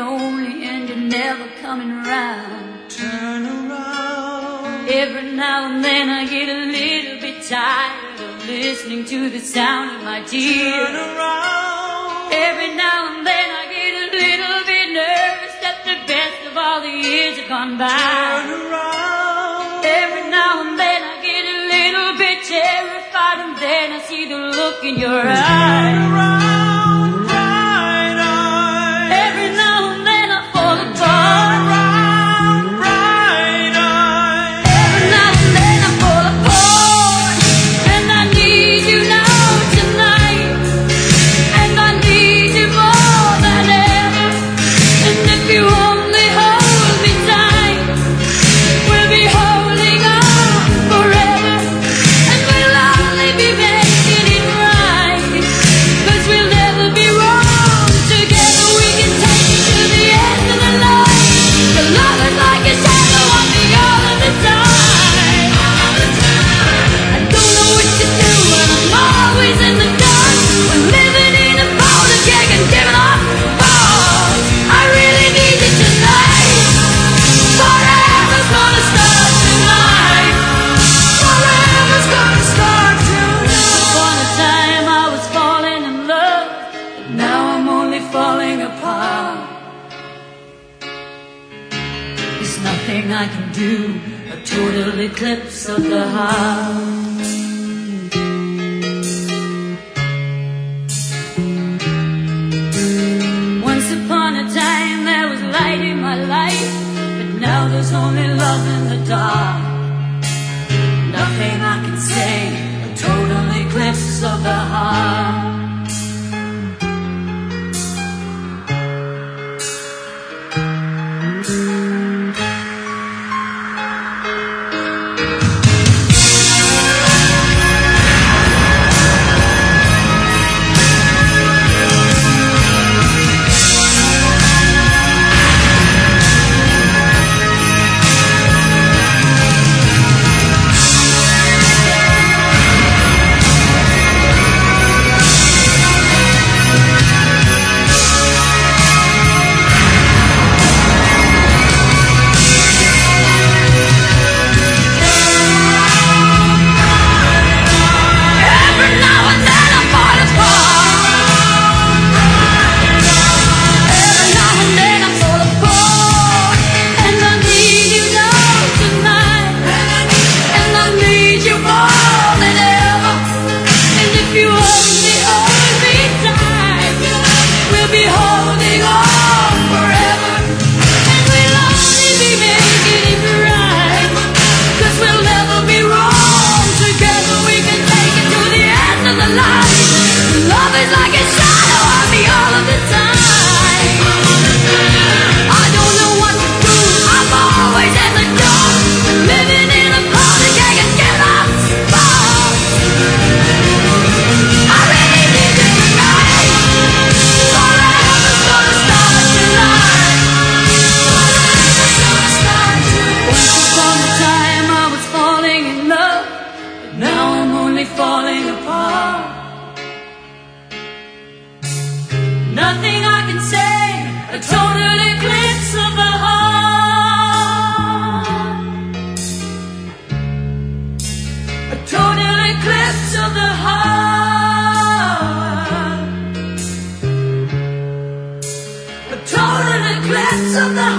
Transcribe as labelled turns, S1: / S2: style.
S1: lonely and you're never coming around.
S2: Turn around.
S1: Every now and then I get a little bit tired of listening to the sound of my tears.
S2: Turn around.
S1: Every now and then I get a little bit nervous that the best of all the years have gone by.
S2: Turn around.
S1: Every now and then I get a little bit terrified, and then I see the look in your eyes.
S2: Turn around, bright eyes.
S1: Every now and then I fall
S2: Turn
S1: apart.
S2: around, bright eyes.
S1: Every now and then I fall apart, and I need you now tonight, and I need you more than ever. And if you only hold me tight, we'll be holding on forever, and we'll only be making it right, 'cause we'll never be wrong. Together we can take it to the end of the line. The love is like a shadow on me all of the time. I don't know what to do, and I'm always in the dark. We're living in a powder keg and giving off balls. I really need you tonight. Forever's gonna start tonight. Forever's gonna start tonight. Upon a time I was falling in love, but now I'm only falling apart. There's nothing I can do, a total eclipse of the heart. Once upon a time there was light in my life, but now there's only love in the dark. Nothing I can say, a total eclipse of the heart. Every now and then I fall apart. Every now and then I fall apart, and I need you now tonight, and I need you more than ever. And if you only hold me tight, we'll be holding on forever, and we'll only be making it right, 'cause we'll never be wrong. Together we can take it to the end of the line. Love is like a shadow on me all of the time. I don't know what to do, I'm always in the dark. Living in a powder keg and giving off balls. I really need you tonight. Forever's gonna start tonight. Forever's gonna start tonight. Once upon a time I was falling in love, but now I'm only falling apart. Nothing I can say, a total eclipse of the heart. A total eclipse of the heart. A total eclipse of the